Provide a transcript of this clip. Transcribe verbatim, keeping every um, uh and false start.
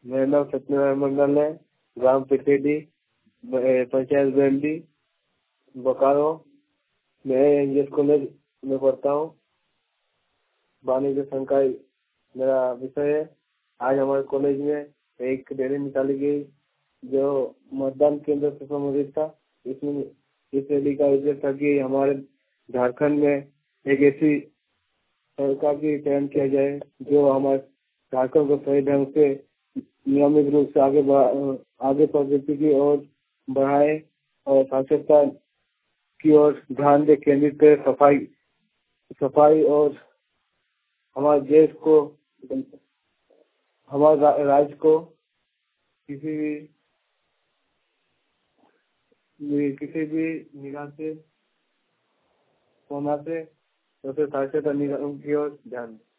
मेरा नाम सत्यनारायण मंडल है, ग्राम पिथेडी, पंचायत बेल्डी, बोकारो। मैं इंग्लिश कॉलेज में पढ़ता हूँ। वाणिज्य संकाय मेरा विषय है। आज हमारे कॉलेज में एक रैली निकाली गई जो मतदान केंद्र से संबंधित था। इसमें इस रैली का उद्देश्य था कि हमारे झारखंड में एक ऐसी सरकार की चयन किया जाए जो हमारे झारखंड को सही ढंग से नियमित रूप से आगे आगे प्रगति की ओर बढ़ाए और साक्षरता की ओर ध्यान दे केंद्रित करे, सफाई सफाई और हमारे देश को, हमारे राज्य को किसी भी किसी भी निगाह से कोना से साक्षरता निगम की ओर ध्यान दे।